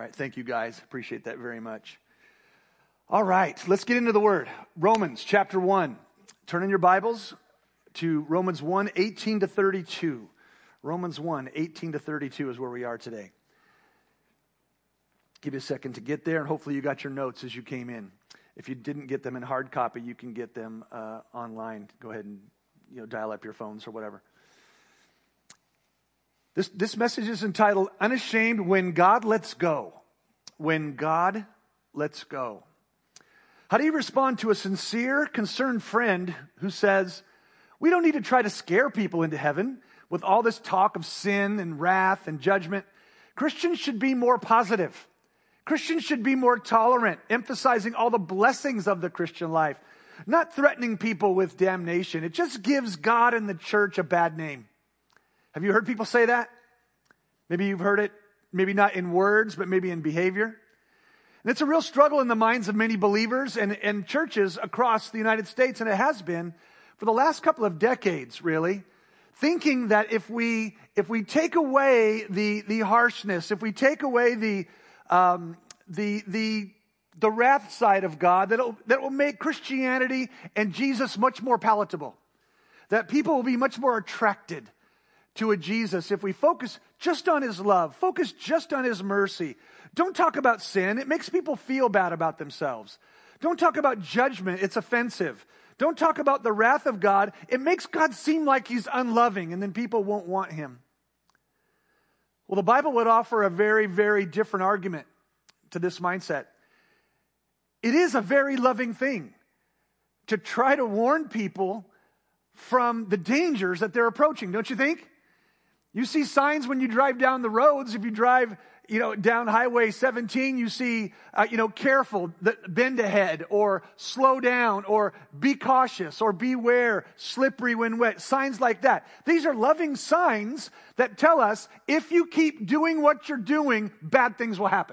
right, thank you guys. Appreciate that very much. All right, let's get into the Word. Romans chapter 1. Turn in your Bibles to Romans 1, 18 to 32. Romans 1, 18 to 32 is where we are today. Give you a second to get there, and hopefully you got your notes as you came in. If you didn't get them in hard copy, you can get them online. Go ahead and dial up your phones or whatever. This message is entitled, Unashamed When God Lets Go. When God Lets Go. How do you respond to a sincere, concerned friend who says, we don't need to try to scare people into heaven with all this talk of sin and wrath and judgment. Christians should be more positive. Christians should be more tolerant, emphasizing all the blessings of the Christian life, not threatening people with damnation. It just gives God and the church a bad name. Have you heard people say that? Maybe you've heard it, maybe not in words, but maybe in behavior. And it's a real struggle in the minds of many believers and churches across the United States, and it has been for the last couple of decades, really, thinking that if we take away the harshness, if we take away the wrath side of God, that will make Christianity and Jesus much more palatable. That people will be much more attracted to a Jesus if we focus just on His love, focus just on His mercy. Don't talk about sin. It makes people feel bad about themselves. Don't talk about judgment. It's offensive. Don't talk about the wrath of God. It makes God seem like He's unloving, and then people won't want Him. Well, the Bible would offer a very, very different argument to this mindset. It is a very loving thing to try to warn people from the dangers that they're approaching, don't you think? You see signs when you drive down the roads. If you drive, down Highway 17, you see, careful, bend ahead, or slow down, or be cautious, or beware, slippery when wet. Signs like that. These are loving signs that tell us if you keep doing what you're doing, bad things will happen.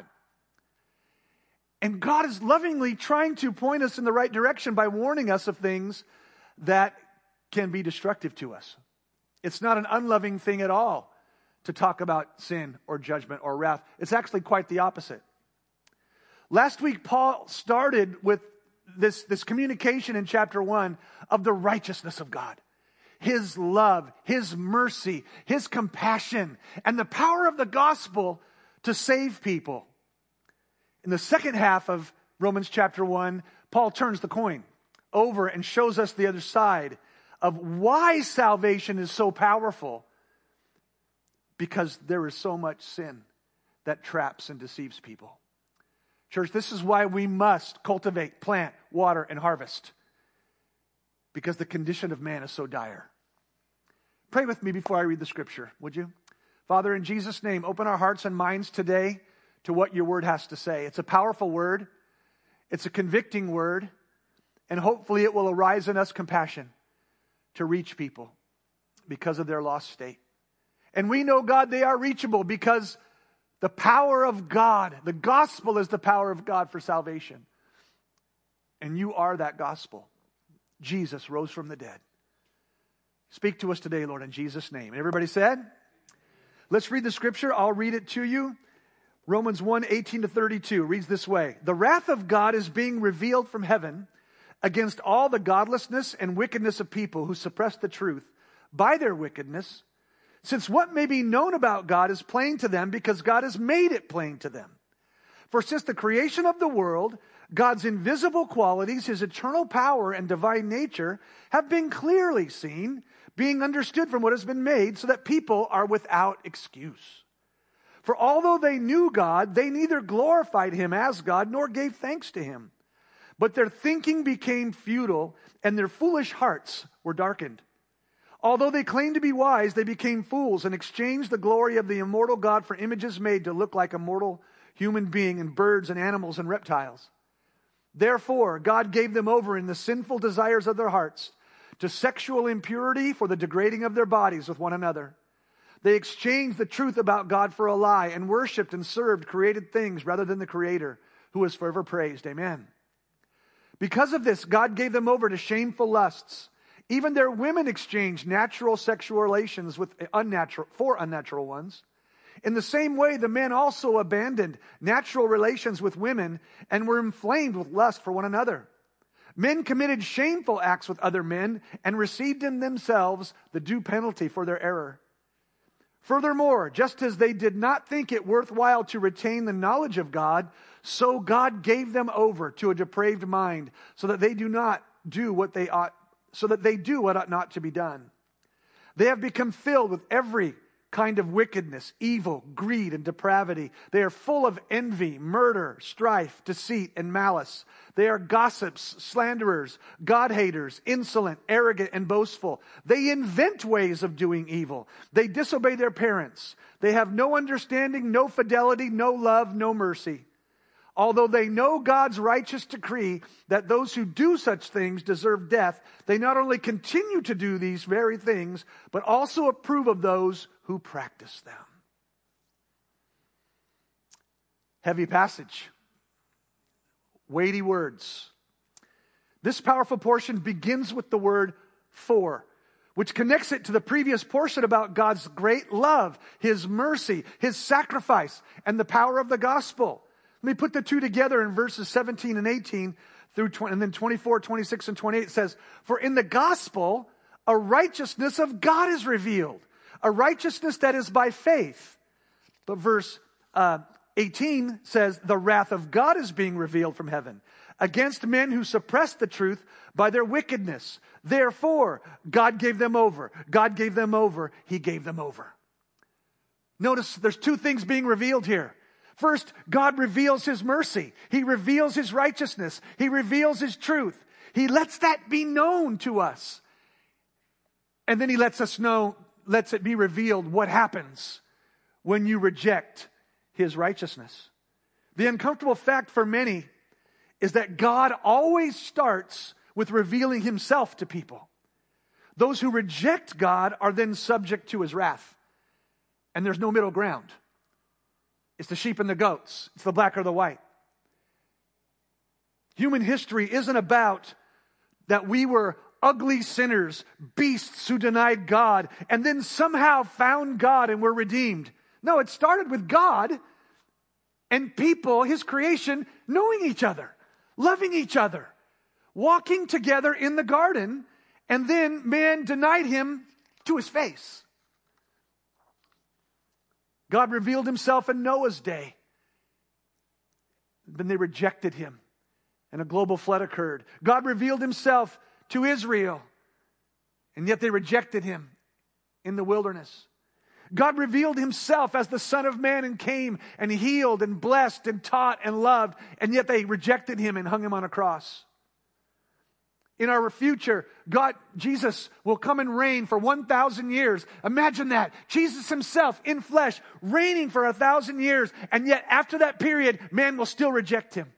And God is lovingly trying to point us in the right direction by warning us of things that can be destructive to us. It's not an unloving thing at all to talk about sin or judgment or wrath. It's actually quite the opposite. Last week, Paul started with this communication in chapter 1 of the righteousness of God. His love, His mercy, His compassion, and the power of the gospel to save people. In the second half of Romans chapter 1, Paul turns the coin over and shows us the other side of why salvation is so powerful. Because there is so much sin that traps and deceives people. Church, this is why we must cultivate, plant, water, and harvest. Because the condition of man is so dire. Pray with me before I read the scripture, would you? Father, in Jesus' name, open our hearts and minds today to what your word has to say. It's a powerful word. It's a convicting word. And hopefully it will arise in us compassion to reach people because of their lost state. And we know, God, they are reachable because the power of God, the gospel is the power of God for salvation. And you are that gospel. Jesus rose from the dead. Speak to us today, Lord, in Jesus' name. And everybody said? Let's read the scripture. I'll read it to you. Romans 1, 18 to 32 reads this way. The wrath of God is being revealed from heaven against all the godlessness and wickedness of people who suppress the truth by their wickedness, since what may be known about God is plain to them because God has made it plain to them. For since the creation of the world, God's invisible qualities, His eternal power and divine nature have been clearly seen, being understood from what has been made, so that people are without excuse. For although they knew God, they neither glorified Him as God nor gave thanks to Him. But their thinking became futile, and their foolish hearts were darkened. Although they claimed to be wise, they became fools and exchanged the glory of the immortal God for images made to look like a mortal human being and birds and animals and reptiles. Therefore, God gave them over in the sinful desires of their hearts to sexual impurity for the degrading of their bodies with one another. They exchanged the truth about God for a lie and worshipped and served created things rather than the Creator, who is forever praised. Amen. Because of this, God gave them over to shameful lusts. Even their women exchanged natural sexual relations with unnatural ones. In the same way, the men also abandoned natural relations with women and were inflamed with lust for one another. Men committed shameful acts with other men and received in themselves the due penalty for their error. Furthermore, just as they did not think it worthwhile to retain the knowledge of God, so God gave them over to a depraved mind, so that they do what ought not to be done. They have become filled with every kind of wickedness, evil, greed, and depravity. They are full of envy, murder, strife, deceit, and malice. They are gossips, slanderers, God-haters, insolent, arrogant, and boastful. They invent ways of doing evil. They disobey their parents. They have no understanding, no fidelity, no love, no mercy. Although they know God's righteous decree that those who do such things deserve death, they not only continue to do these very things, but also approve of those who practice them. Heavy passage. Weighty words. This powerful portion begins with the word "for," which connects it to the previous portion about God's great love, His mercy, His sacrifice, and the power of the gospel. Let me put the two together in verses 17 and 18 through 20, and then 24, 26, and 28 says, "For in the gospel, a righteousness of God is revealed, a righteousness that is by faith." But verse 18 says, "The wrath of God is being revealed from heaven against men who suppress the truth by their wickedness. Therefore, God gave them over. God gave them over. He gave them over." Notice there's two things being revealed here. First, God reveals His mercy. He reveals His righteousness. He reveals His truth. He lets that be known to us. And then He lets us know, lets it be revealed what happens when you reject His righteousness. The uncomfortable fact for many is that God always starts with revealing Himself to people. Those who reject God are then subject to His wrath. And there's no middle ground. It's the sheep and the goats. It's the black or the white. Human history isn't about that we were ugly sinners, beasts who denied God, and then somehow found God and were redeemed. No, it started with God and people, His creation, knowing each other, loving each other, walking together in the garden, and then man denied Him to His face. God revealed Himself in Noah's day. Then they rejected Him, and a global flood occurred. God revealed Himself to Israel, and yet they rejected Him in the wilderness. God revealed Himself as the Son of Man and came and healed and blessed and taught and loved, and yet they rejected Him and hung Him on a cross. In our future, Jesus will come and reign for 1,000 years. Imagine that. Jesus Himself in flesh reigning for 1,000 years. And yet after that period, man will still reject Him.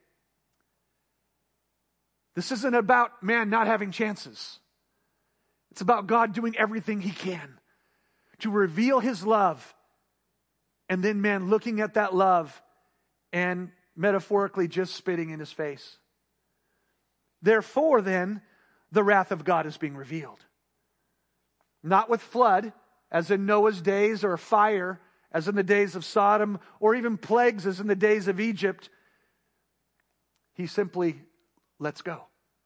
This isn't about man not having chances. It's about God doing everything He can to reveal His love. And then man looking at that love and metaphorically just spitting in His face. Therefore then, the wrath of God is being revealed. Not with flood, as in Noah's days, or fire, as in the days of Sodom, or even plagues, as in the days of Egypt. He simply lets go.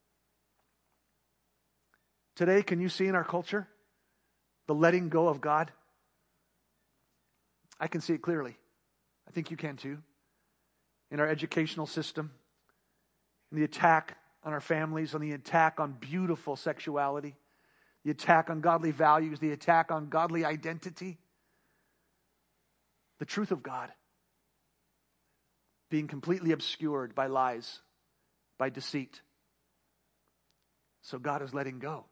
Today, can you see in our culture the letting go of God? I can see it clearly. I think you can too. In our educational system, in the attack on our families, on the attack on beautiful sexuality, the attack on godly values, the attack on godly identity, the truth of God being completely obscured by lies, by deceit. So God is letting go.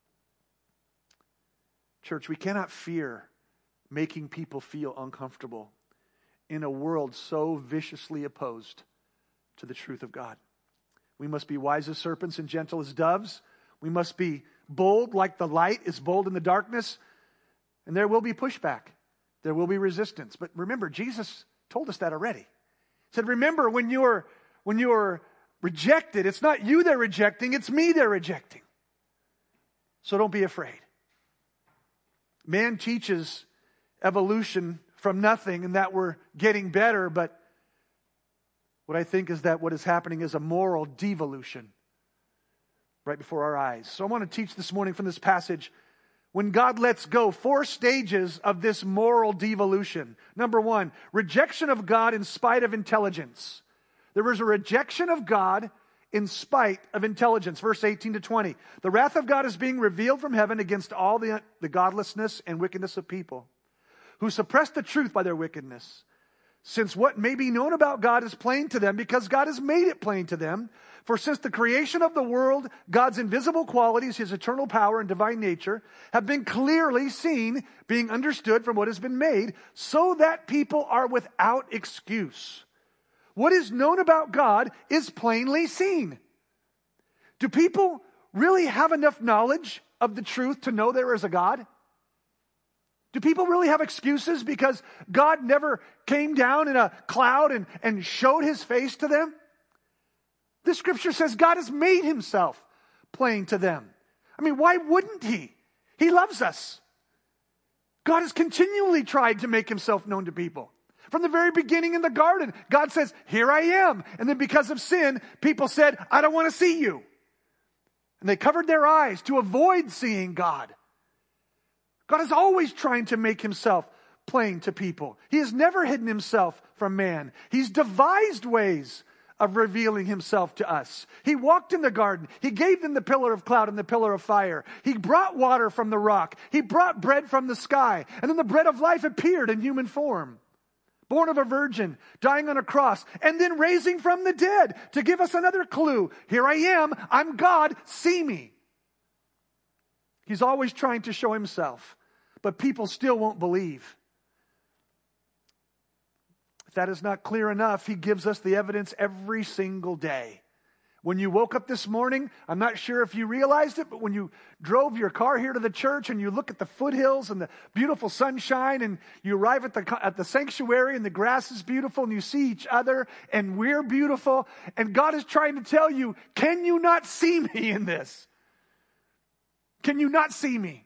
Church, we cannot fear making people feel uncomfortable in a world so viciously opposed to the truth of God. We must be wise as serpents and gentle as doves. We must be bold like the light is bold in the darkness. And there will be pushback. There will be resistance. But remember, Jesus told us that already. He said, remember, when you're rejected, it's not you they're rejecting, it's me they're rejecting. So don't be afraid. Man teaches evolution from nothing and that we're getting better, but what I think is that what is happening is a moral devolution right before our eyes. So I want to teach this morning from this passage, when God lets go, 4 stages of this moral devolution. Number 1, rejection of God in spite of intelligence. There was a rejection of God in spite of intelligence. Verse 18 to 20. The wrath of God is being revealed from heaven against all the godlessness and wickedness of people, who suppress the truth by their wickedness. Since what may be known about God is plain to them, because God has made it plain to them. For since the creation of the world, God's invisible qualities, His eternal power and divine nature, have been clearly seen, being understood from what has been made, so that people are without excuse. What is known about God is plainly seen. Do people really have enough knowledge of the truth to know there is a God? Do people really have excuses because God never came down in a cloud and showed His face to them? This scripture says God has made Himself plain to them. I mean, why wouldn't He? He loves us. God has continually tried to make Himself known to people. From the very beginning in the garden, God says, here I am. And then because of sin, people said, I don't want to see you. And they covered their eyes to avoid seeing God. God is always trying to make Himself plain to people. He has never hidden Himself from man. He's devised ways of revealing Himself to us. He walked in the garden. He gave them the pillar of cloud and the pillar of fire. He brought water from the rock. He brought bread from the sky. And then the bread of life appeared in human form. Born of a virgin, dying on a cross, and then raising from the dead to give us another clue. Here I am. I'm God. See me. He's always trying to show Himself, but people still won't believe. If that is not clear enough, He gives us the evidence every single day. When you woke up this morning, I'm not sure if you realized it, but when you drove your car here to the church and you look at the foothills and the beautiful sunshine and you arrive at the sanctuary and the grass is beautiful and you see each other and we're beautiful and God is trying to tell you, can you not see me in this? Can you not see me?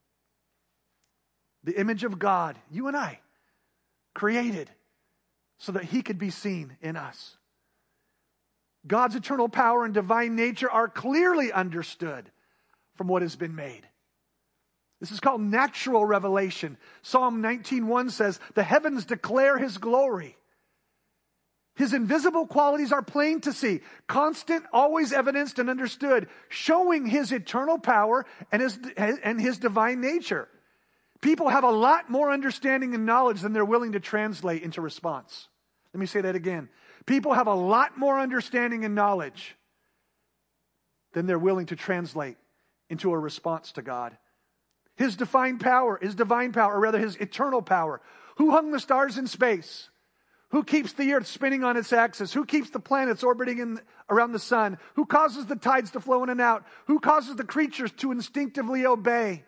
The image of God, you and I, created so that He could be seen in us. God's eternal power and divine nature are clearly understood from what has been made. This is called natural revelation. Psalm 19:1 says, the heavens declare His glory. His invisible qualities are plain to see, constant, always evidenced and understood, showing His eternal power and His divine nature. People have a lot more understanding and knowledge than they're willing to translate into response. Let me say that again. People have a lot more understanding and knowledge than they're willing to translate into a response to God. His divine power, His eternal power. Who hung the stars in space? Who keeps the earth spinning on its axis? Who keeps the planets orbiting around the sun? Who causes the tides to flow in and out? Who causes the creatures to instinctively obey?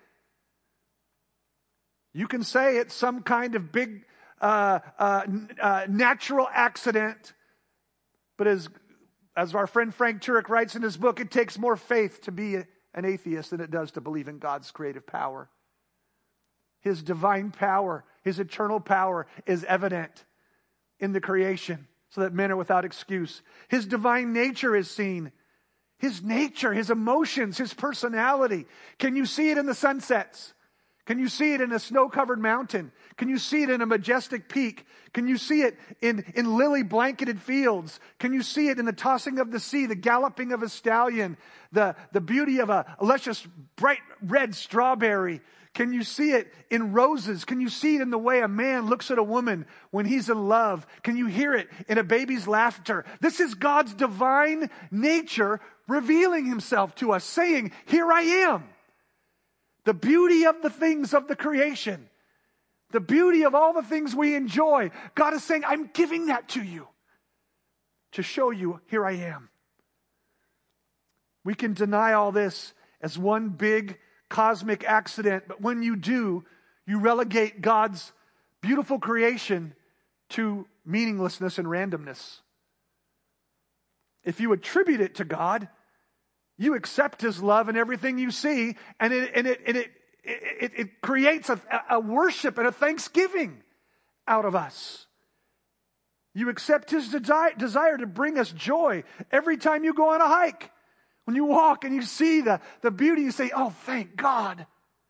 You can say it's some kind of big natural accident. But as our friend Frank Turek writes in his book, it takes more faith to be an atheist than it does to believe in God's creative power. His divine power, His eternal power is evident in the creation so that men are without excuse. His divine nature is seen. His nature, His emotions, His personality. Can you see it in the sunsets? Can you see it in a snow-covered mountain? Can you see it in a majestic peak? Can you see it in lily-blanketed fields? Can you see it in the tossing of the sea, the galloping of a stallion, the beauty of a luscious, bright red strawberry? Can you see it in roses? Can you see it in the way a man looks at a woman when he's in love? Can you hear it in a baby's laughter? This is God's divine nature revealing Himself to us, saying, here I am. The beauty of the things of the creation. The beauty of all the things we enjoy. God is saying, I'm giving that to you. To show you, here I am. We can deny all this as one big cosmic accident, but when you do, you relegate God's beautiful creation to meaninglessness and randomness. If you attribute it to God, you accept His love in everything you see, and it creates a worship and a thanksgiving out of us. You accept His desire to bring us joy every time you go on a hike. When you walk and you see the beauty, you say, oh, thank God.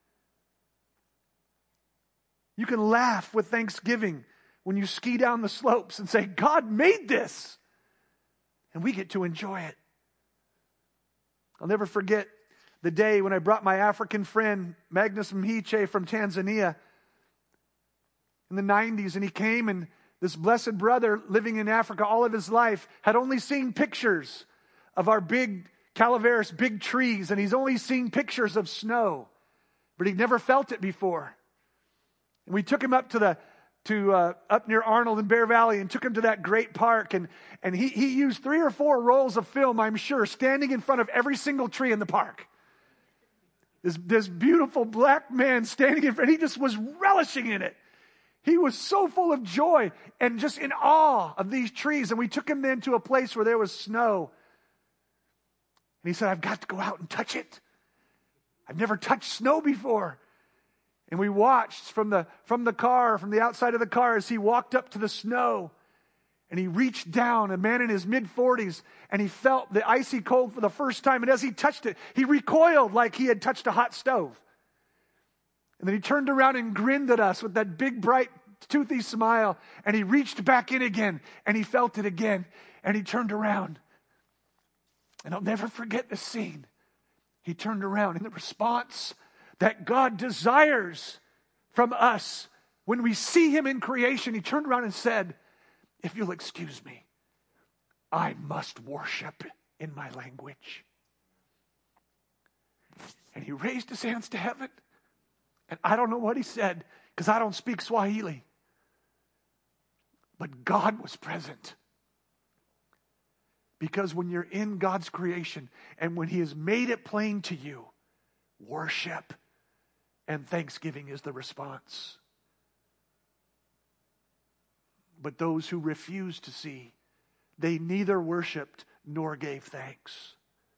You can laugh with thanksgiving when you ski down the slopes and say, God made this. And we get to enjoy it. I'll never forget the day when I brought my African friend, Magnus Mhiche from Tanzania, in the 90s. And he came, and this blessed brother living in Africa all of his life had only seen pictures of our big Calaveras, big trees. And he's only seen pictures of snow. But he'd never felt it before. And we took him up up near Arnold in Bear Valley and took him to that great park. And he used 3 or 4 rolls of film, I'm sure, standing in front of every single tree in the park. This beautiful black man standing in front, he just was relishing in it. He was so full of joy and just in awe of these trees. And we took him then to a place where there was snow. And he said, I've got to go out and touch it. I've never touched snow before. And we watched from the outside of the car as he walked up to the snow. And he reached down, a man in his mid-40s, and he felt the icy cold for the first time. And as he touched it, he recoiled like he had touched a hot stove. And then he turned around and grinned at us with that big, bright, toothy smile. And he reached back in again, and he felt it again. And he turned around. And I'll never forget the scene. He turned around in the response that God desires from us. When we see Him in creation, He turned around and said, if you'll excuse me, I must worship in my language. And he raised his hands to heaven. And I don't know what he said, because I don't speak Swahili. But God was present. Because when you're in God's creation, and when He has made it plain to you, worship and thanksgiving is the response. But those who refused to see, they neither worshiped nor gave thanks.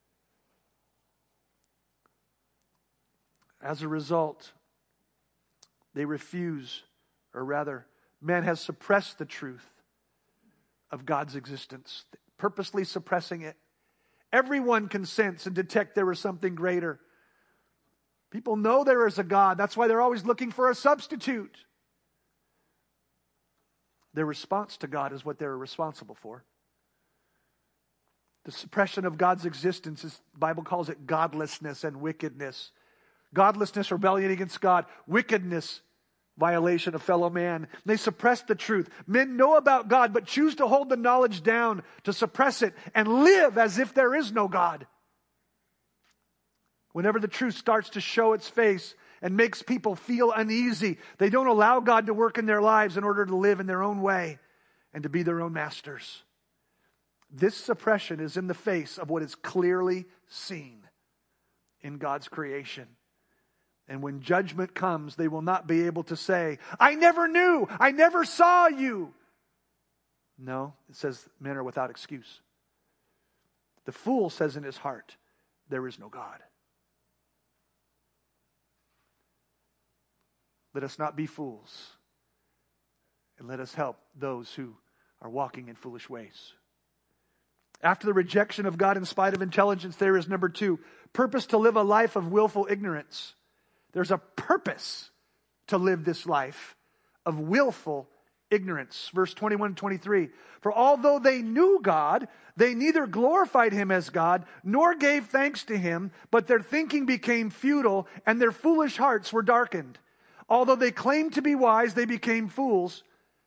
As a result, they refuse, or rather, man has suppressed the truth of God's existence, purposely suppressing it. Everyone can sense and detect there is something greater. People know there is a God. That's why they're always looking for a substitute. Their response to God is what they're responsible for. The suppression of God's existence, the Bible calls it godlessness and wickedness. Godlessness, rebellion against God. Wickedness, violation of fellow man. They suppress the truth. Men know about God, but choose to hold the knowledge down, to suppress it, and live as if there is no God. Whenever the truth starts to show its face and makes people feel uneasy, they don't allow God to work in their lives in order to live in their own way and to be their own masters. This suppression is in the face of what is clearly seen in God's creation. And when judgment comes, they will not be able to say, I never knew, I never saw you. No, it says men are without excuse. The fool says in his heart, there is no God. Let us not be fools. And let us help those who are walking in foolish ways. After the rejection of God in spite of intelligence, there is number 2, purpose to live a life of willful ignorance. There's a purpose to live this life of willful ignorance. Verse 21 and 23. For although they knew God, they neither glorified Him as God, nor gave thanks to Him, but their thinking became futile, and their foolish hearts were darkened. Although they claimed to be wise, they became fools.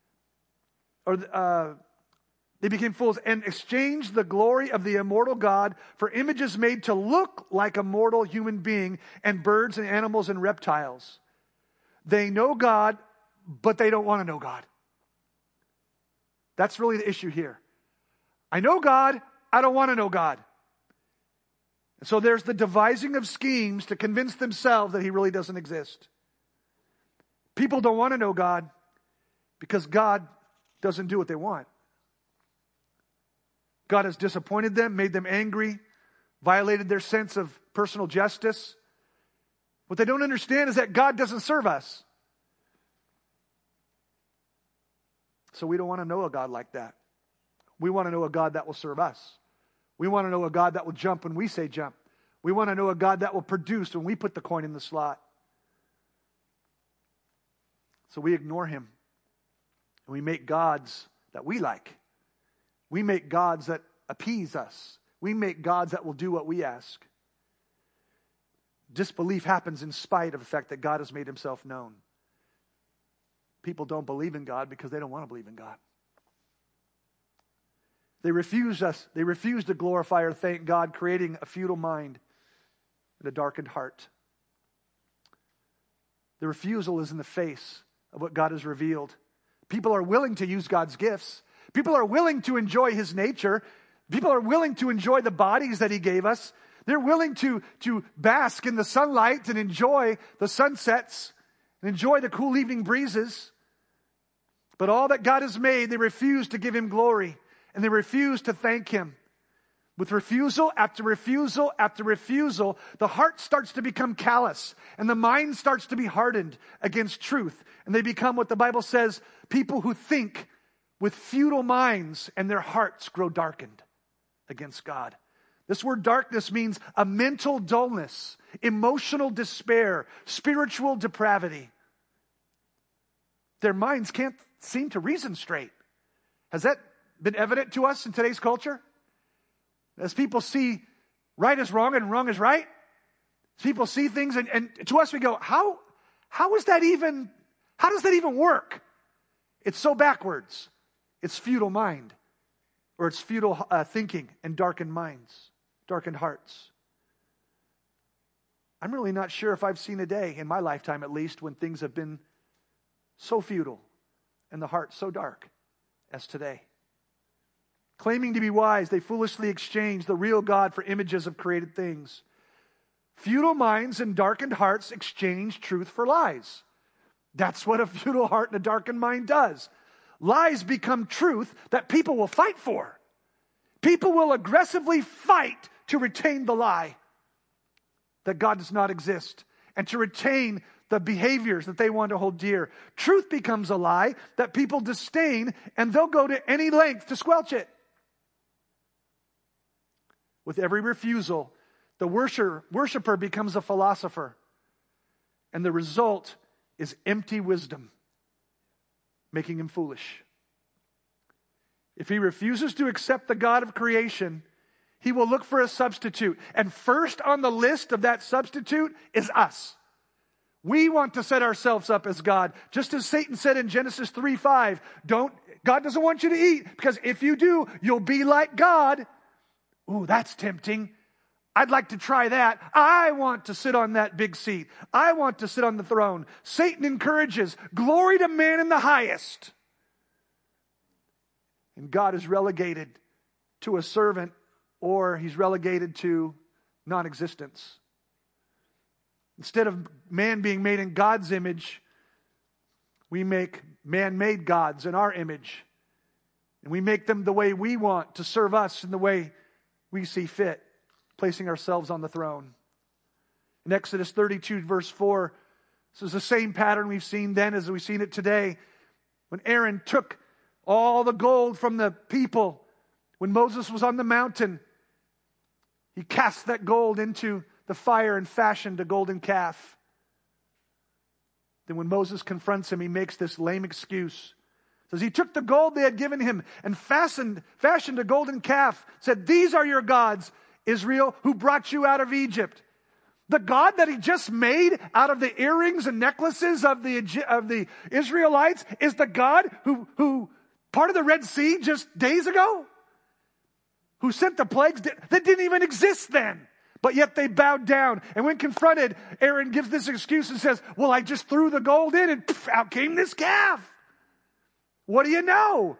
They became fools and exchanged the glory of the immortal God for images made to look like a mortal human being and birds and animals and reptiles. They know God, but they don't want to know God. That's really the issue here. I know God, I don't want to know God. And so there's the devising of schemes to convince themselves that He really doesn't exist. People don't want to know God because God doesn't do what they want. God has disappointed them, made them angry, violated their sense of personal justice. What they don't understand is that God doesn't serve us. So we don't want to know a God like that. We want to know a God that will serve us. We want to know a God that will jump when we say jump. We want to know a God that will produce when we put the coin in the slot. So we ignore him. And we make gods that we like. We make gods that appease us. We make gods that will do what we ask. Disbelief happens in spite of the fact that God has made himself known. People don't believe in God because they don't want to believe in God. They refuse us. They refuse to glorify or thank God, creating a futile mind and a darkened heart. The refusal is in the face of what God has revealed. People are willing to use God's gifts. People are willing to enjoy his nature. People are willing to enjoy the bodies that he gave us. They're willing to bask in the sunlight and enjoy the sunsets and enjoy the cool evening breezes. But all that God has made, they refuse to give him glory, and they refuse to thank him. With refusal after refusal after refusal, the heart starts to become callous, and the mind starts to be hardened against truth. And they become what the Bible says, people who think with futile minds, and their hearts grow darkened against God. This word darkness means a mental dullness, emotional despair, spiritual depravity. Their minds can't seem to reason straight. Has that been evident to us in today's culture? As people see right as wrong and wrong as right, people see things and to us we go, how does that even work? It's so backwards. It's futile mind, or it's futile thinking and darkened minds, darkened hearts. I'm really not sure if I've seen a day, in my lifetime at least, when things have been so futile and the heart so dark as today. Claiming to be wise, they foolishly exchange the real God for images of created things. Futile minds and darkened hearts exchange truth for lies. That's what a futile heart and a darkened mind does. Lies become truth that people will fight for. People will aggressively fight to retain the lie that God does not exist and to retain the behaviors that they want to hold dear. Truth becomes a lie that people disdain, and they'll go to any length to squelch it. With every refusal, the worshiper becomes a philosopher, and the result is empty wisdom, making him foolish. If he refuses to accept the God of creation, he will look for a substitute. And first on the list of that substitute is us. We want to set ourselves up as God. Just as Satan said in Genesis 3:5, God doesn't want you to eat, because if you do, you'll be like God. Ooh, that's tempting. I'd like to try that. I want to sit on that big seat. I want to sit on the throne. Satan encourages, glory to man in the highest. And God is relegated to a servant, or he's relegated to non-existence. Instead of man being made in God's image, we make man-made gods in our image. And we make them the way we want to serve us in the way we see fit, placing ourselves on the throne. In Exodus 32, verse 4, this is the same pattern we've seen then as we've seen it today. When Aaron took all the gold from the people, when Moses was on the mountain, he cast that gold into the fire and fashioned a golden calf. Then when Moses confronts him, he makes this lame excuse. Says he took the gold they had given him and fashioned a golden calf. Said, these are your gods, Israel, who brought you out of Egypt. The God that he just made out of the earrings and necklaces of the Israelites is the God who part of the Red Sea just days ago, who sent the plagues that didn't even exist then. But yet they bowed down. And when confronted, Aaron gives this excuse and says, well, I just threw the gold in and out came this calf. What do you know?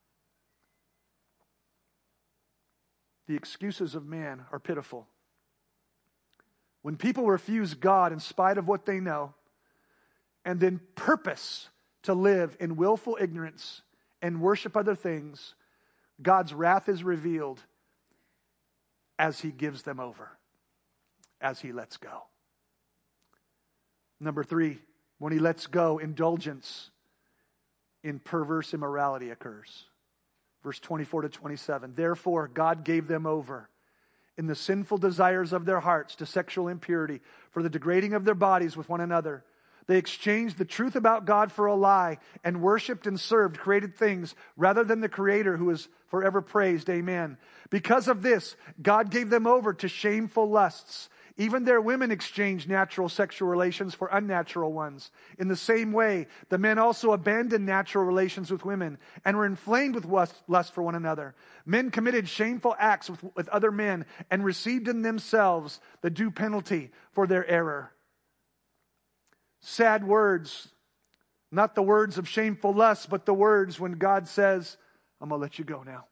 The excuses of man are pitiful. When people refuse God in spite of what they know, and then purpose to live in willful ignorance and worship other things, God's wrath is revealed as he gives them over, as he lets go. Number 3, when he lets go, indulgence in perverse immorality occurs. Verse 24 to 27. Therefore, God gave them over in the sinful desires of their hearts to sexual impurity, for the degrading of their bodies with one another. They exchanged the truth about God for a lie and worshipped and served created things rather than the Creator who is forever praised. Amen. Because of this, God gave them over to shameful lusts. Even their women exchanged natural sexual relations for unnatural ones. In the same way, the men also abandoned natural relations with women and were inflamed with lust for one another. Men committed shameful acts with other men and received in themselves the due penalty for their error. Sad words, not the words of shameful lust, but the words when God says, I'm going to let you go now.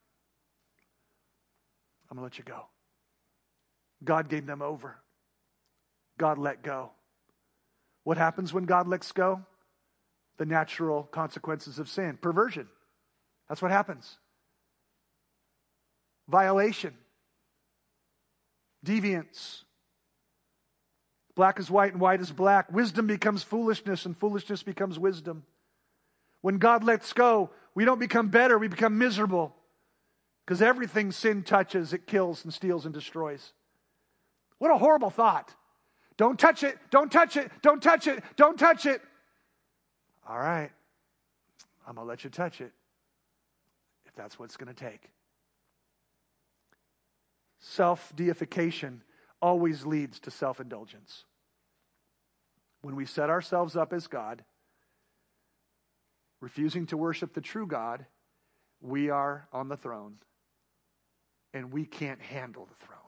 I'm going to let you go. God gave them over. God let go. What happens when God lets go? The natural consequences of sin. Perversion. That's what happens. Violation. Deviance. Black is white and white is black. Wisdom becomes foolishness and foolishness becomes wisdom. When God lets go, we don't become better, we become miserable. Because everything sin touches, it kills and steals and destroys. What a horrible thought. Don't touch it, don't touch it, don't touch it, don't touch it. All right, I'm going to let you touch it if that's what it's going to take. Self-deification always leads to self-indulgence. When we set ourselves up as God, refusing to worship the true God, we are on the throne, and we can't handle the throne.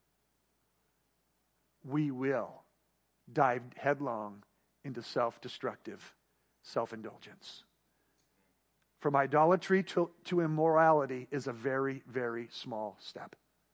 We will dive headlong into self-destructive self-indulgence. From idolatry to immorality is a very, very small step.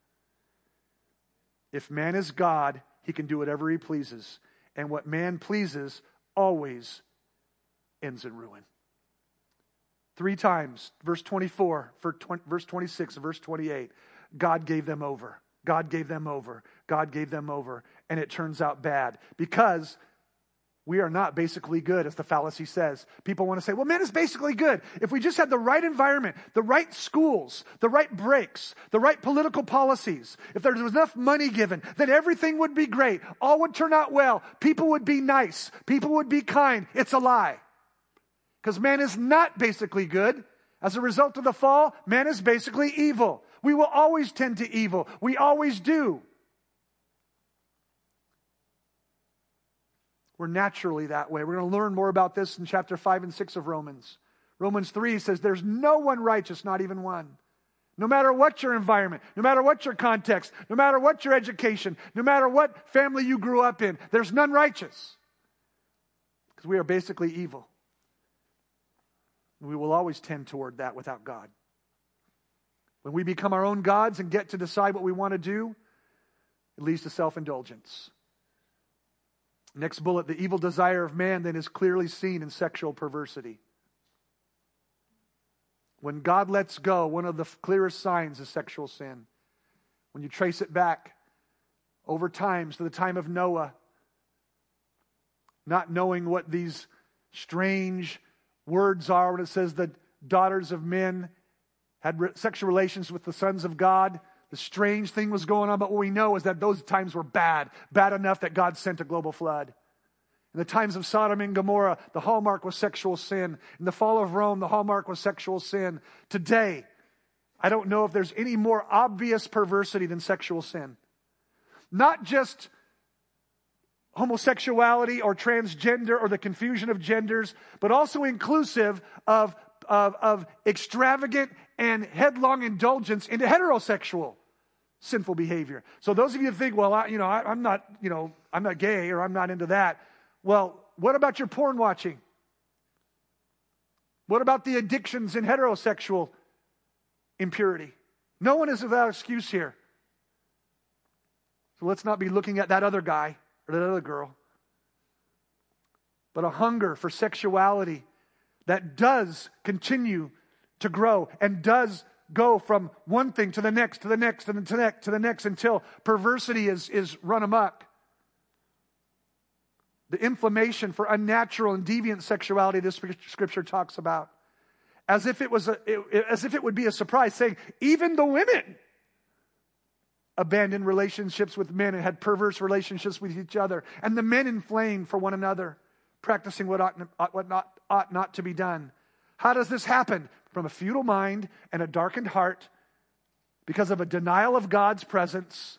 If man is God, he can do whatever he pleases. And what man pleases always ends in ruin. 3 times, verse 24, verse 26, and verse 28, God gave them over. God gave them over. God gave them over. And it turns out bad. Because we are not basically good, as the fallacy says. People want to say, well, man is basically good. If we just had the right environment, the right schools, the right breaks, the right political policies, if there was enough money given, then everything would be great. All would turn out well. People would be nice. People would be kind. It's a lie. Because man is not basically good. As a result of the fall, man is basically evil. We will always tend to evil. We always do. We're naturally that way. We're going to learn more about this in chapter 5 and 6 of Romans. Romans 3 says there's no one righteous, not even one. No matter what your environment, no matter what your context, no matter what your education, no matter what family you grew up in, there's none righteous. Because we are basically evil. We will always tend toward that without God. When we become our own gods and get to decide what we want to do, it leads to self-indulgence. Next bullet, the evil desire of man then is clearly seen in sexual perversity. When God lets go, one of the clearest signs is sexual sin. When you trace it back over time to the time of Noah, not knowing what these strange words are when it says the daughters of men had sexual relations with the sons of God. The strange thing was going on, but what we know is that those times were bad enough that God sent a global flood. In the times of Sodom and Gomorrah, the hallmark was sexual sin. In the fall of Rome, the hallmark was sexual sin. Today, I don't know if there's any more obvious perversity than sexual sin. Not just homosexuality or transgender or the confusion of genders, but also inclusive of extravagant and headlong indulgence into heterosexual sinful behavior. So those of you who think, well, I'm not gay or I'm not into that. Well, what about your porn watching? What about the addictions in heterosexual impurity? No one is without excuse here. So let's not be looking at that other guy or that other girl. But a hunger for sexuality that does continue to grow and does go from one thing to the next, to the next, and to the next until perversity is run amok. The inflammation for unnatural and deviant sexuality this scripture talks about. as if it would be a surprise, saying, even the women abandoned relationships with men and had perverse relationships with each other. And the men inflamed for one another, practicing what ought not to be done. How does this happen? From a futile mind and a darkened heart, because of a denial of God's presence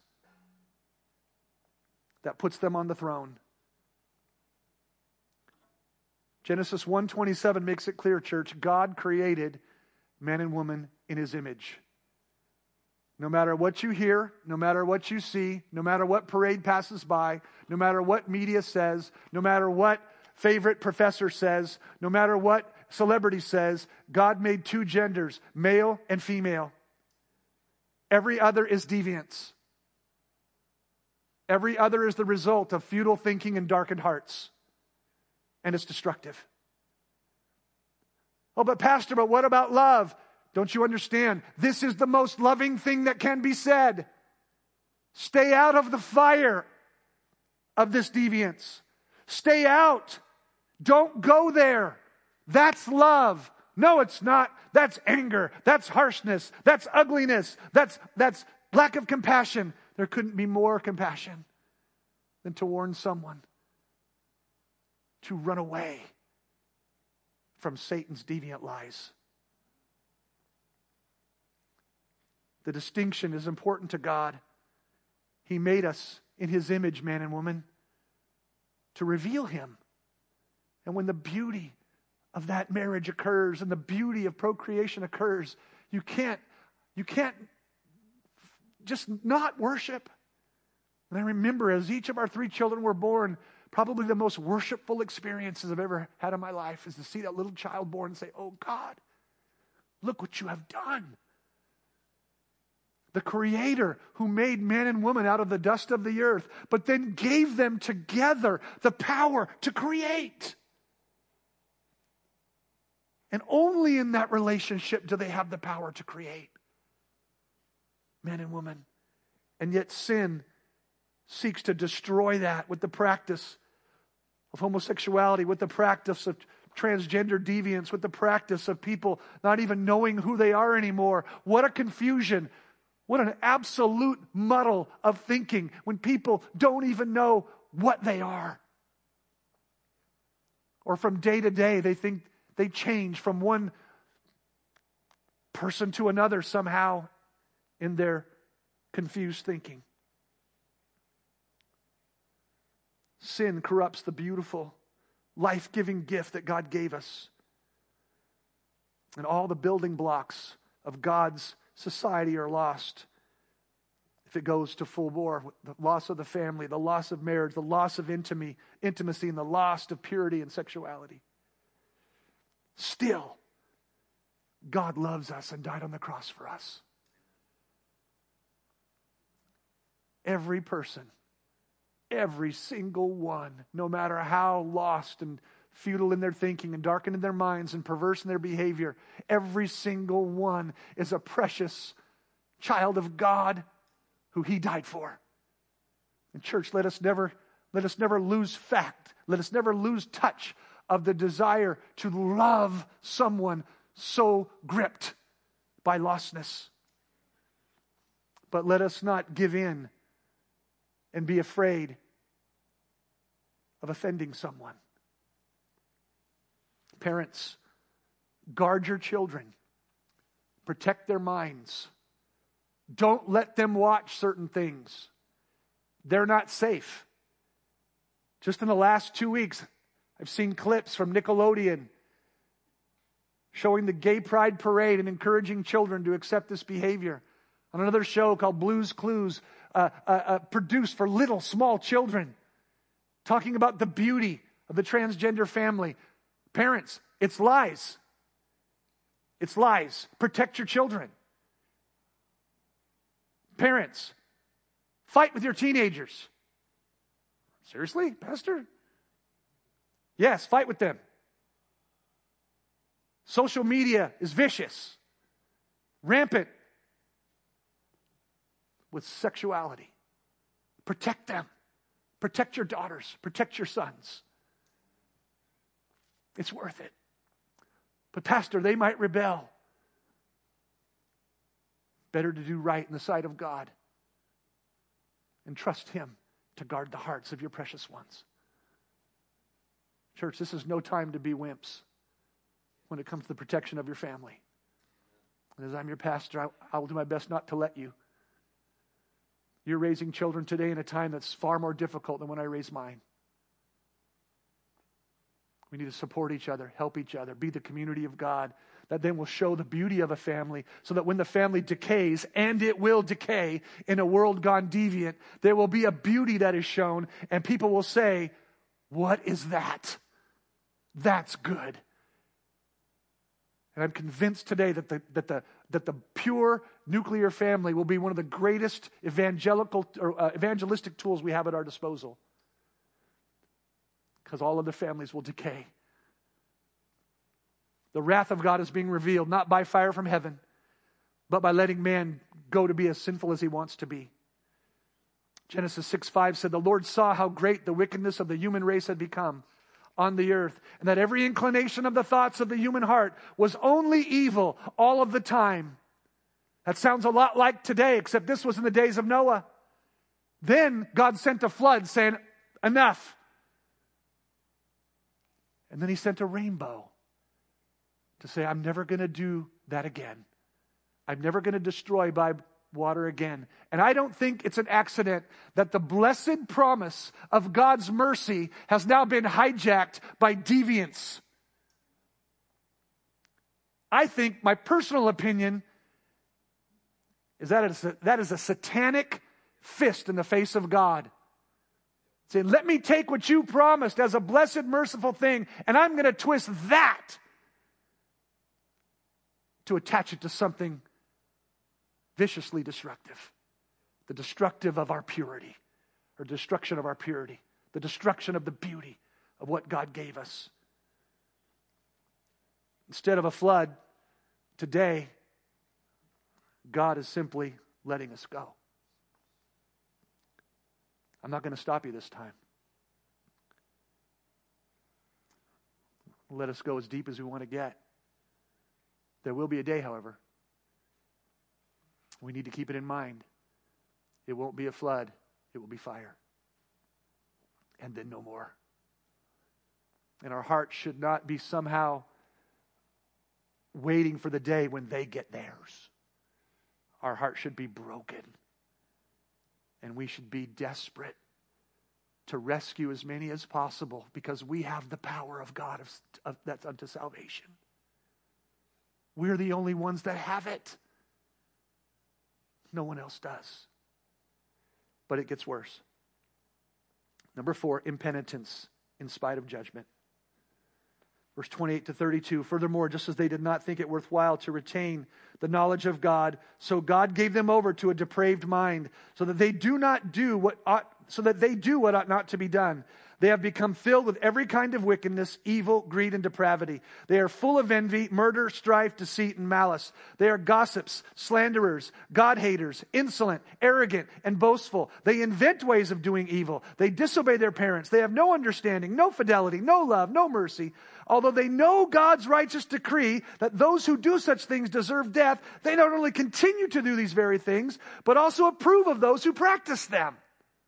that puts them on the throne. Genesis 1:27 makes it clear, church. God created man and woman in His image. No matter what you hear, no matter what you see, no matter what parade passes by, no matter what media says, no matter what favorite professor says, no matter what celebrity says, God made two genders, male and female. Every other is deviance. Every other is the result of futile thinking and darkened hearts. And it's destructive. Oh, but Pastor, but what about love? Don't you understand? This is the most loving thing that can be said. Stay out of the fire of this deviance. Stay out. Don't go there. That's love. No, it's not. That's anger. That's harshness. That's ugliness. That's lack of compassion. There couldn't be more compassion than to warn someone to run away from Satan's deviant lies. The distinction is important to God. He made us in His image, man and woman, to reveal Him. And when the beauty of that marriage occurs and the beauty of procreation occurs, you can't just not worship. And I remember as each of our 3 children were born, probably the most worshipful experiences I've ever had in my life is to see that little child born and say, oh God, look what you have done. The Creator who made man and woman out of the dust of the earth, but then gave them together the power to create. And only in that relationship do they have the power to create. Man and woman. And yet sin seeks to destroy that with the practice of homosexuality, with the practice of transgender deviance, with the practice of people not even knowing who they are anymore. What a confusion. What an absolute muddle of thinking when people don't even know what they are. Or from day to day, they think they change from one person to another somehow in their confused thinking. Sin corrupts the beautiful, life-giving gift that God gave us. And all the building blocks of God's society are lost if it goes to full bore. The loss of the family, the loss of marriage, the loss of intimacy, and the loss of purity and sexuality. Still, God loves us and died on the cross for us. Every person, every single one, no matter how lost and futile in their thinking and darkened in their minds and perverse in their behavior, every single one is a precious child of God who He died for. And church, let us never lose fact. Let us never lose touch of the desire to love someone so gripped by lostness. But let us not give in and be afraid of offending someone. Parents, guard your children. Protect their minds. Don't let them watch certain things. They're not safe. Just in the last 2 weeks, I've seen clips from Nickelodeon showing the gay pride parade and encouraging children to accept this behavior. On another show called Blue's Clues, produced for little, small children, talking about the beauty of the transgender family. Parents, it's lies. It's lies. Protect your children. Parents, fight with your teenagers. Seriously, Pastor? Yes, fight with them. Social media is vicious, rampant with sexuality. Protect them. Protect your daughters. Protect your sons. It's worth it. But Pastor, they might rebel. Better to do right in the sight of God and trust Him to guard the hearts of your precious ones. Church, this is no time to be wimps when it comes to the protection of your family. And as I'm your pastor, I will do my best not to let you. You're raising children today in a time that's far more difficult than when I raised mine. We need to support each other, help each other, be the community of God that then will show the beauty of a family, so that when the family decays, and it will decay in a world gone deviant, there will be a beauty that is shown, and people will say, "What is that? That's good." And I'm convinced today that the pure nuclear family will be one of the greatest evangelistic tools we have at our disposal. Because all other families will decay. The wrath of God is being revealed, not by fire from heaven, but by letting man go to be as sinful as he wants to be. Genesis 6:5 said, "The Lord saw how great the wickedness of the human race had become on the earth, and that every inclination of the thoughts of the human heart was only evil all of the time." That sounds a lot like today, except this was in the days of Noah. Then God sent a flood saying, "Enough." And then He sent a rainbow to say, "I'm never going to do that again. I'm never going to destroy by water again." And I don't think it's an accident that the blessed promise of God's mercy has now been hijacked by deviance. I think, my personal opinion, is that is a satanic fist in the face of God. Saying, "Let me take what you promised as a blessed, merciful thing, and I'm going to twist that to attach it to something viciously destructive. The destructive of our purity, or destruction of our purity. The destruction of the beauty of what God gave us." Instead of a flood, today, God is simply letting us go. I'm not going to stop you this time. Let us go as deep as we want to get. There will be a day, however. We need to keep it in mind. It won't be a flood. It will be fire. And then no more. And our hearts should not be somehow waiting for the day when they get theirs. Our heart should be broken. And we should be desperate to rescue as many as possible, because we have the power of God that's unto salvation. We're the only ones that have it. No one else does. But it gets worse. Number 4, impenitence in spite of judgment. Verse 28 to 32, "Furthermore, just as they did not think it worthwhile to retain the knowledge of God, so God gave them over to a depraved mind, so that they do what ought not to be done. They have become filled with every kind of wickedness, evil, greed, and depravity. They are full of envy, murder, strife, deceit, and malice. They are gossips, slanderers, God-haters, insolent, arrogant, and boastful. They invent ways of doing evil. They disobey their parents. They have no understanding, no fidelity, no love, no mercy. Although they know God's righteous decree that those who do such things deserve death, they not only continue to do these very things, but also approve of those who practice them."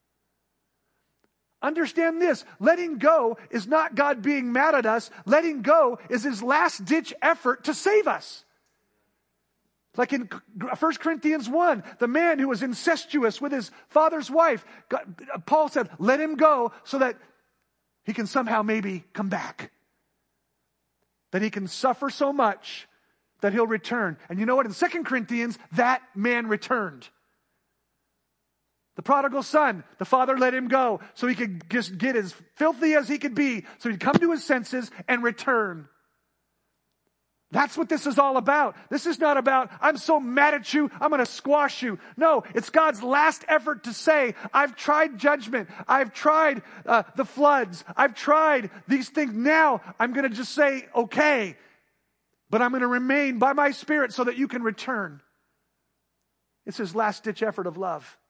Understand this, letting go is not God being mad at us. Letting go is His last-ditch effort to save us. Like in 1 Corinthians 1, the man who was incestuous with his father's wife, Paul said, let him go so that he can somehow maybe come back. That he can suffer so much that he'll return. And you know what? In 2 Corinthians, that man returned. The prodigal son, the father let him go so he could just get as filthy as he could be, so he'd come to his senses and return. That's what this is all about. This is not about, I'm so mad at you, I'm going to squash you. No, it's God's last effort to say, I've tried judgment. I've tried the floods. I've tried these things. Now I'm going to just say, okay, but I'm going to remain by my Spirit so that you can return. It's His last-ditch effort of love.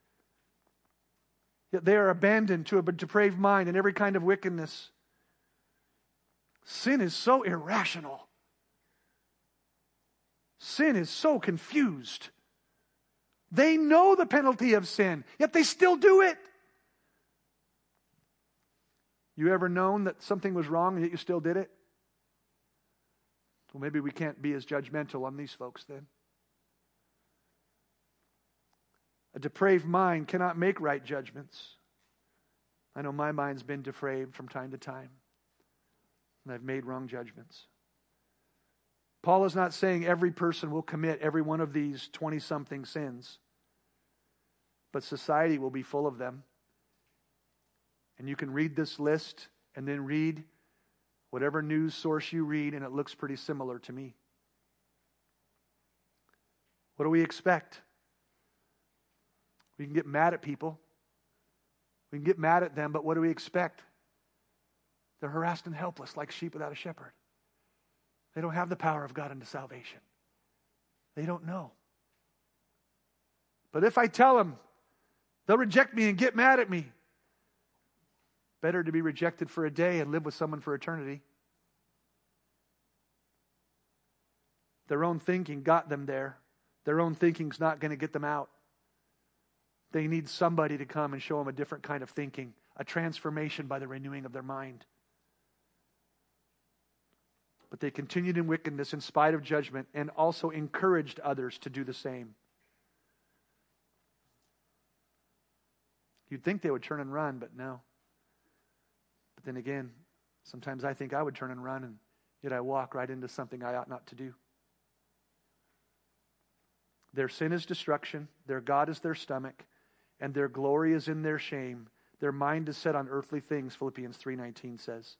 Yet they are abandoned to a depraved mind and every kind of wickedness. Sin is so irrational. Sin is so confused. They know the penalty of sin, yet they still do it. You ever known that something was wrong and yet you still did it? Well, maybe we can't be as judgmental on these folks then. A depraved mind cannot make right judgments. I know my mind's been depraved from time to time, and I've made wrong judgments. Paul is not saying every person will commit every one of these 20-something sins, but society will be full of them. And you can read this list and then read whatever news source you read, and it looks pretty similar to me. What do we expect? We can get mad at people. We can get mad at them, but what do we expect? They're harassed and helpless like sheep without a shepherd. They don't have the power of God unto salvation. They don't know. But if I tell them, they'll reject me and get mad at me. Better to be rejected for a day and live with someone for eternity. Their own thinking got them there. Their own thinking's not going to get them out. They need somebody to come and show them a different kind of thinking, a transformation by the renewing of their mind. But they continued in wickedness in spite of judgment and also encouraged others to do the same. You'd think they would turn and run, but no. But then again, sometimes I think I would turn and run, and yet I walk right into something I ought not to do. Their sin is destruction, their God is their stomach, and their glory is in their shame. Their mind is set on earthly things, Philippians 3:19 says.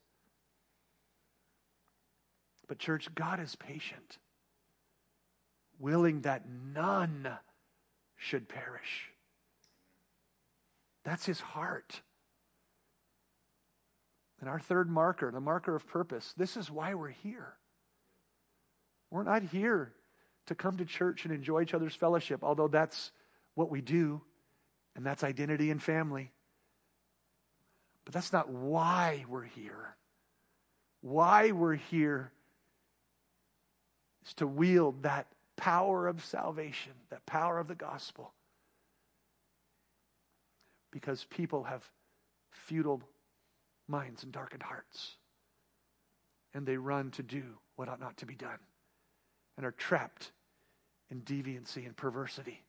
But church, God is patient, willing that none should perish. That's His heart. And our third marker, the marker of purpose, this is why we're here. We're not here to come to church and enjoy each other's fellowship, although that's what we do, and that's identity and family. But that's not why we're here. Why we're here is to wield that power of salvation, that power of the gospel. Because people have futile minds and darkened hearts. And they run to do what ought not to be done. And are trapped in deviancy and perversity.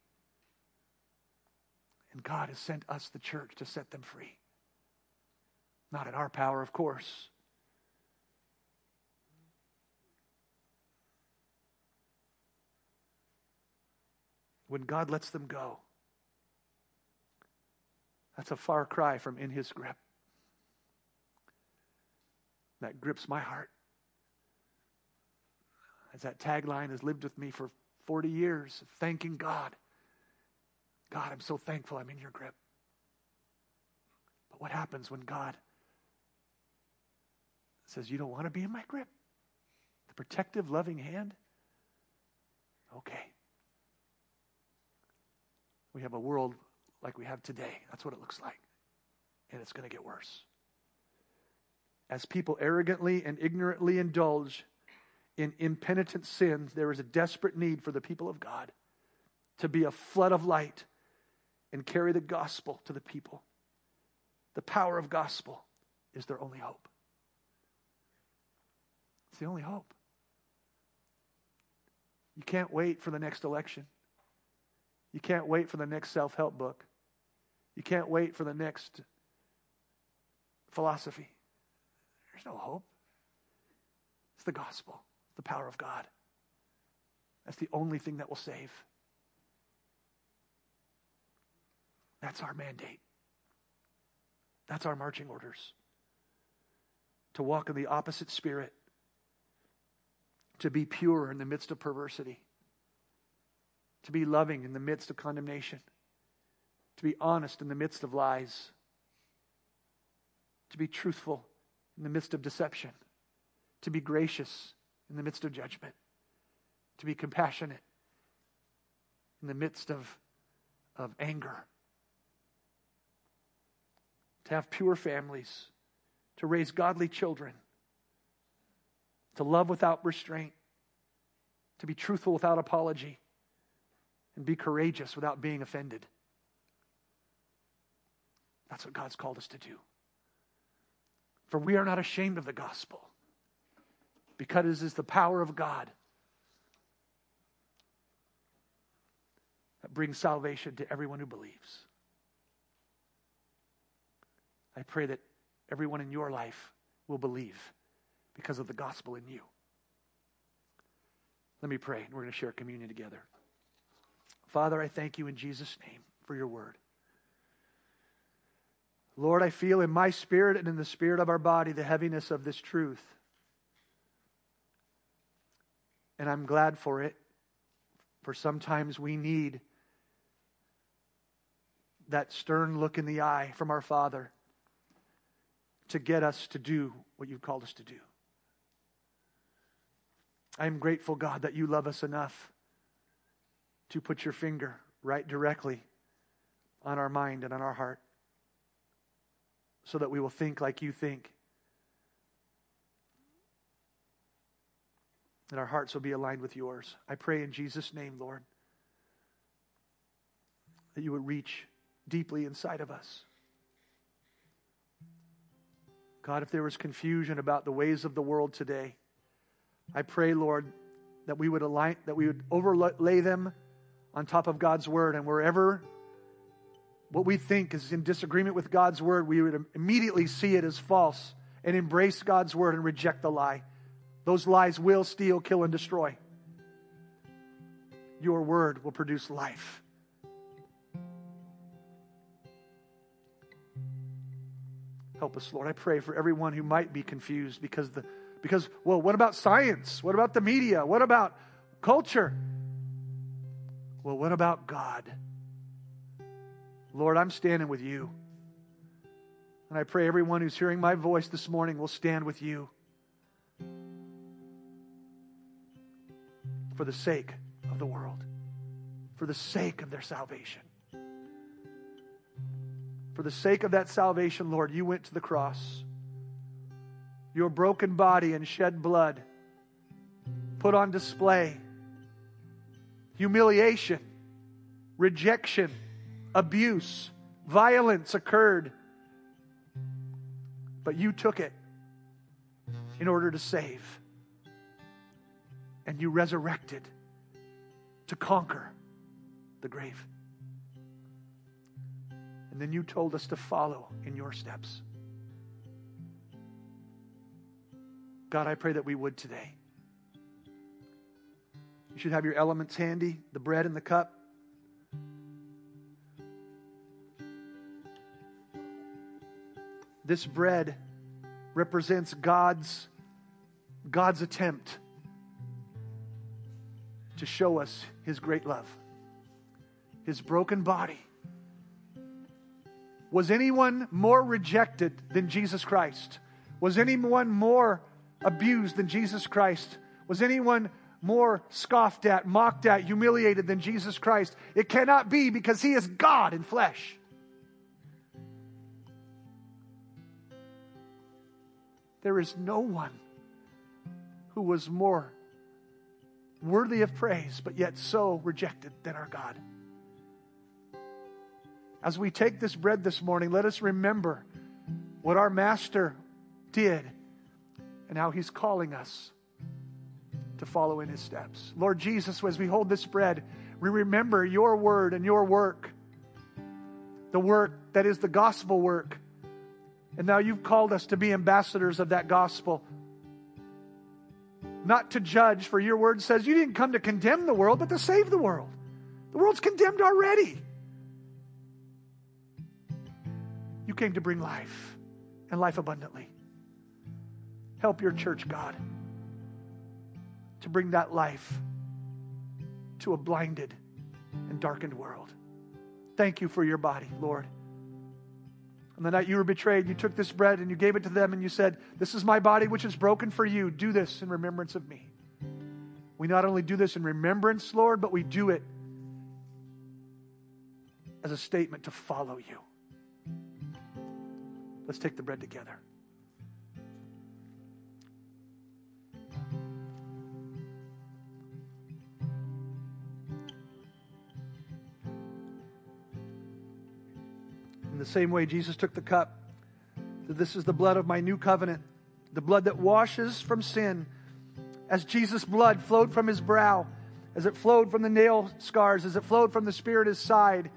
And God has sent us, the church, to set them free. Not in our power, of course. When God lets them go, that's a far cry from in His grip. That grips my heart. As that tagline has lived with me for 40 years, thanking God. God, I'm so thankful I'm in your grip. But what happens when God says, you don't want to be in my grip? The protective, loving hand? Okay. We have a world like we have today. That's what it looks like. And it's going to get worse. As people arrogantly and ignorantly indulge in impenitent sins, there is a desperate need for the people of God to be a flood of light and carry the gospel to the people. The power of gospel is their only hope. It's the only hope. You can't wait for the next election. You can't wait for the next self-help book. You can't wait for the next philosophy. There's no hope. It's the gospel, the power of God. That's the only thing that will save. That's our mandate. That's our marching orders. To walk in the opposite spirit. To be pure in the midst of perversity. To be loving in the midst of condemnation. To be honest in the midst of lies. To be truthful in the midst of deception. To be gracious in the midst of judgment. To be compassionate in the midst of anger. To have pure families. To raise godly children. To love without restraint. to be truthful without apology, and be courageous without being offended. That's what God's called us to do. For we are not ashamed of the gospel, because it is the power of God that brings salvation to everyone who believes. I pray that everyone in your life will believe because of the gospel in you. Let me pray, and we're going to share communion together. Father, I thank you in Jesus' name for your word. Lord, I feel in my spirit and in the spirit of our body the heaviness of this truth. And I'm glad for it, for sometimes we need that stern look in the eye from our Father to get us to do what you've called us to do. I am grateful, God, that you love us enough to put your finger right directly on our mind and on our heart so that we will think like you think. And our hearts will be aligned with yours. I pray in Jesus' name, Lord, that you would reach deeply inside of us. God, if there was confusion about the ways of the world today, I pray, Lord, that we would overlay them on top of God's word, and wherever what we think is in disagreement with God's word, we would immediately see it as false and embrace God's word and reject the lie. Those lies will steal, kill, and destroy. Your word will produce life. Help us, Lord. I pray for everyone who might be confused because, what about science? What about the media? What about culture? Well, what about God? Lord, I'm standing with you. And I pray everyone who's hearing my voice this morning will stand with you for the sake of the world, for the sake of their salvation. For the sake of that salvation, Lord, you went to the cross. Your broken body and shed blood put on display humiliation, rejection, abuse, violence occurred. But you took it in order to save. And you resurrected to conquer the grave. And then you told us to follow in your steps. God, I pray that we would today. You should have your elements handy, the bread and the cup. This bread represents God's attempt to show us His great love. His broken body. Was anyone more rejected than Jesus Christ? Was anyone more abused than Jesus Christ? Was anyone more scoffed at, mocked at, humiliated than Jesus Christ? It cannot be, because He is God in flesh. There is no one who was more worthy of praise, but yet so rejected than our God. As we take this bread this morning, let us remember what our Master did and how He's calling us to follow in His steps. Lord Jesus, as we hold this bread, we remember your word and your work, the work that is the gospel work. And now you've called us to be ambassadors of that gospel. Not to judge, for your word says you didn't come to condemn the world, but to save the world. The world's condemned already. You came to bring life, and life abundantly. Help your church, God, to bring that life to a blinded and darkened world. Thank you for your body, Lord. On the night you were betrayed, you took this bread and you gave it to them and you said, "This is my body which is broken for you. Do this in remembrance of me." We not only do this in remembrance, Lord, but we do it as a statement to follow you. Let's take the bread together. the same way Jesus took the cup, that this is the blood of my new covenant, the blood that washes from sin. As Jesus' blood flowed from his brow, as it flowed from the nail scars, as it flowed from the spear at his side,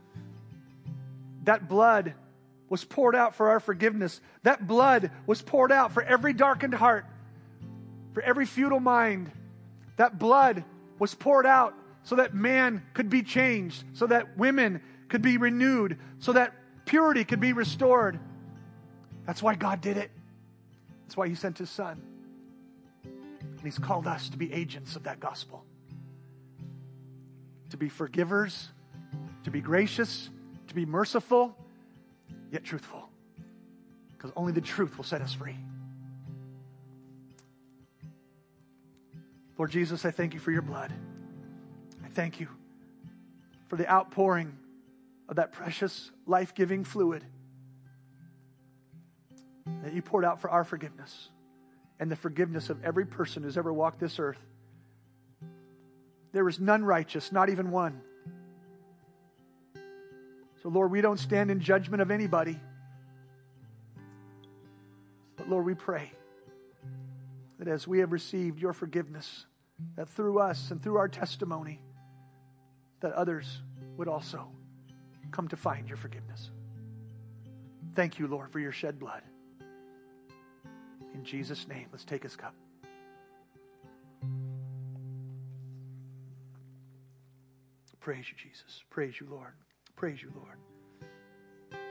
that blood was poured out for our forgiveness. That blood was poured out for every darkened heart, for every futile mind. That blood was poured out so that man could be changed, so that women could be renewed, so that purity could be restored. That's why God did it. That's why he sent his Son. And he's called us to be agents of that gospel. To be forgivers, to be gracious, to be merciful, yet truthful. Because only the truth will set us free. Lord Jesus, I thank you for your blood. I thank you for the outpouring of that precious, life-giving fluid that you poured out for our forgiveness and the forgiveness of every person who's ever walked this earth. There is none righteous, not even one. So, Lord, we don't stand in judgment of anybody. But, Lord, we pray that as we have received your forgiveness, that through us and through our testimony, that others would also come to find your forgiveness. Thank you, Lord, for your shed blood. In Jesus' name, let's take his cup. Praise you, Jesus. Praise you, Lord. Praise you, Lord.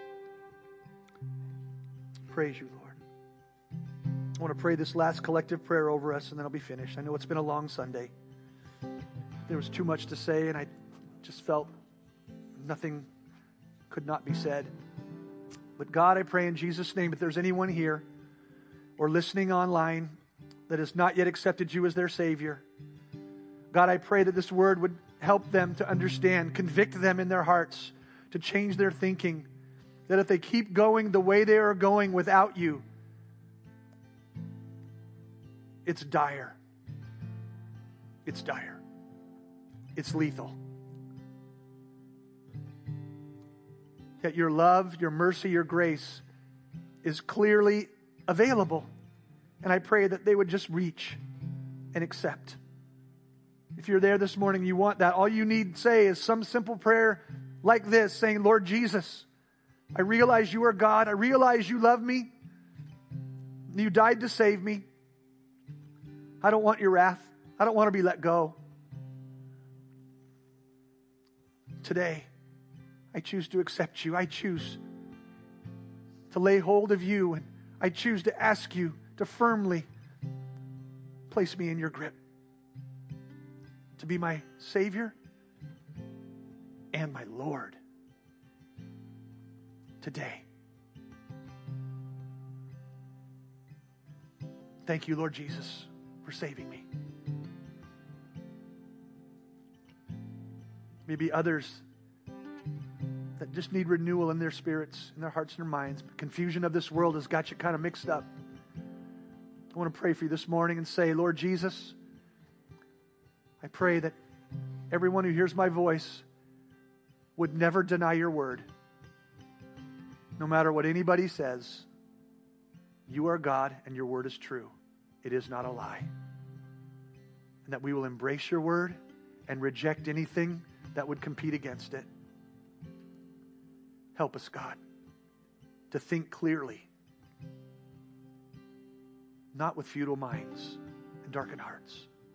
Praise you, Lord. I want to pray this last collective prayer over us, and then I'll be finished. I know it's been a long Sunday. There was too much to say, and I just felt nothing could not be said. But God, I pray in Jesus' name, if there's anyone here or listening online that has not yet accepted you as their Savior, God, I pray that this word would help them to understand, convict them in their hearts, to change their thinking, that if they keep going the way they are going without you, it's dire. It's dire. It's lethal. Yet your love, your mercy, your grace is clearly available. And I pray that they would just reach and accept. If you're there this morning, you want that, all you need to say is some simple prayer like this, saying, Lord Jesus, I realize you are God. I realize you love me. You died to save me. I don't want your wrath. I don't want to be let go. Today, I choose to accept you. I choose to lay hold of you, and I choose to ask you to firmly place me in your grip, to be my Savior and my Lord today. Thank you, Lord Jesus, for saving me. Maybe others that just need renewal in their spirits, in their hearts and their minds. Confusion of this world has got you kind of mixed up. I want to pray for you this morning and say, Lord Jesus, I pray that everyone who hears my voice would never deny your word. No matter what anybody says, you are God and your word is true. It is not a lie. And that we will embrace your word and reject anything that would compete against it. Help us, God, to think clearly, not with futile minds and darkened hearts.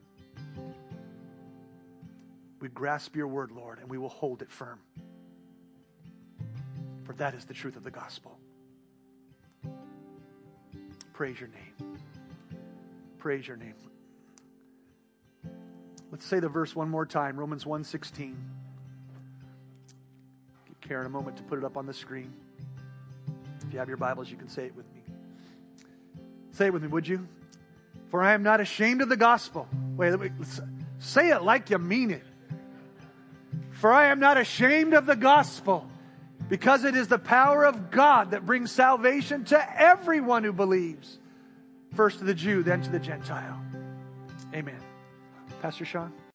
We grasp your word, Lord, and we will hold it firm. For that is the truth of the gospel. Praise your name. Praise your name. Let's say the verse one more time, Romans 1:16. Give Karen a moment to put it up on the screen. If you have your Bibles, you can say it with me. Say it with me, would you? For I am not ashamed of the gospel. Wait, let's say it like you mean it. For I am not ashamed of the gospel, because it is the power of God that brings salvation to everyone who believes. First to the Jew, then to the Gentile. Amen. Pastor Sean?